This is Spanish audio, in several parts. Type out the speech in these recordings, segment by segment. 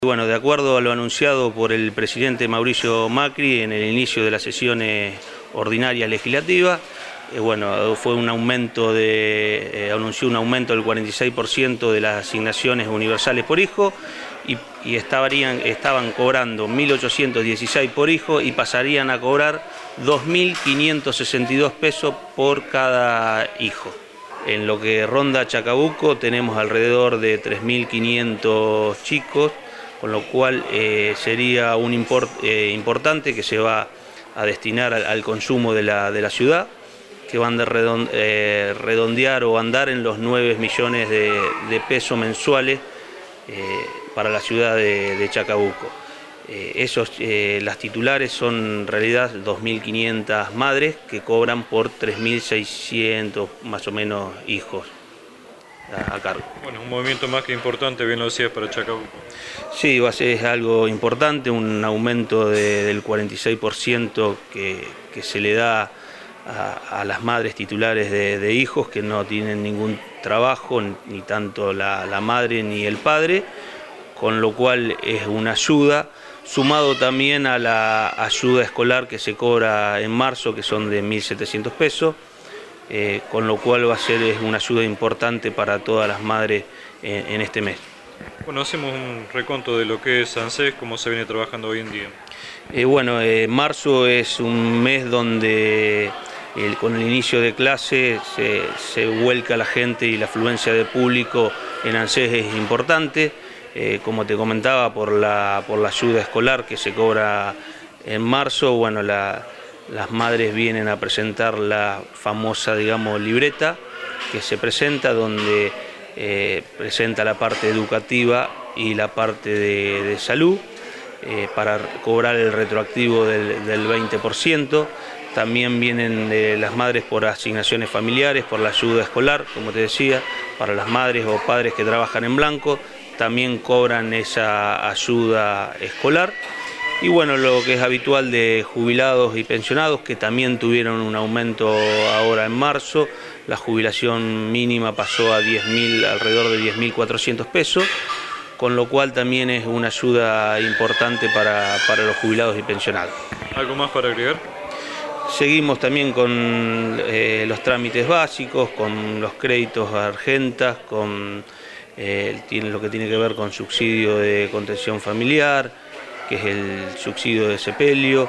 Bueno, de acuerdo a lo anunciado por el presidente Mauricio Macri en el inicio de las sesiones ordinarias legislativas, fue un aumento anunció un aumento del 46% de las asignaciones universales por hijo y estaban cobrando 1.816 por hijo y pasarían a cobrar 2.562 pesos por cada hijo. En lo que ronda Chacabuco tenemos alrededor de 3.500 chicos, con lo cual sería un importante que se va a destinar al consumo de la ciudad, que van de redondear o andar en los 9 millones de pesos mensuales para la ciudad de Chacabuco. Las titulares son en realidad 2.500 madres que cobran por 3.600 más o menos hijos a cargo. Bueno, un movimiento más que importante, bien lo decías, para Chacabuco. Sí, es algo importante, un aumento del 46% que se le da a las madres titulares de hijos que no tienen ningún trabajo, ni tanto la madre ni el padre, con lo cual es una ayuda, sumado también a la ayuda escolar que se cobra en marzo, que son de 1.700 pesos, con lo cual es una ayuda importante para todas las madres en este mes. Bueno, hacemos un reconto de lo que es ANSES, cómo se viene trabajando hoy en día. Marzo es un mes donde con el inicio de clase se vuelca la gente y la afluencia de público en ANSES es importante. Como te comentaba, por la ayuda escolar que se cobra en marzo, las madres vienen a presentar la famosa, libreta que se presenta, donde presenta la parte educativa y la parte de salud para cobrar el retroactivo del 20%. También vienen las madres por asignaciones familiares, por la ayuda escolar, como te decía, para las madres o padres que trabajan en blanco, también cobran esa ayuda escolar. Y lo que es habitual de jubilados y pensionados, que también tuvieron un aumento ahora en marzo. La jubilación mínima pasó a alrededor de 10.400 pesos, con lo cual también es una ayuda importante para los jubilados y pensionados. ¿Algo más para agregar? Seguimos también con los trámites básicos, con los créditos a argentas, con lo que tiene que ver con subsidio de contención familiar, que es el subsidio de sepelio,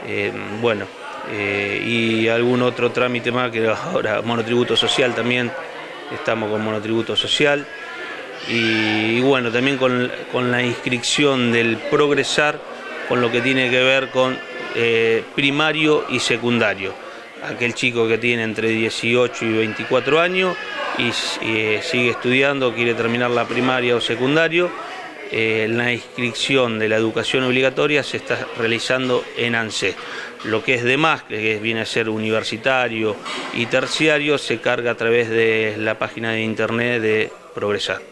y algún otro trámite más, que ahora monotributo social también, estamos con monotributo social, y también con la inscripción del progresar, con lo que tiene que ver con primario y secundario. Aquel chico que tiene entre 18 y 24 años y sigue estudiando, quiere terminar la primaria o secundario, la inscripción de la educación obligatoria se está realizando en ANSES. Lo que es demás, que viene a ser universitario y terciario, se carga a través de la página de internet de Progresar.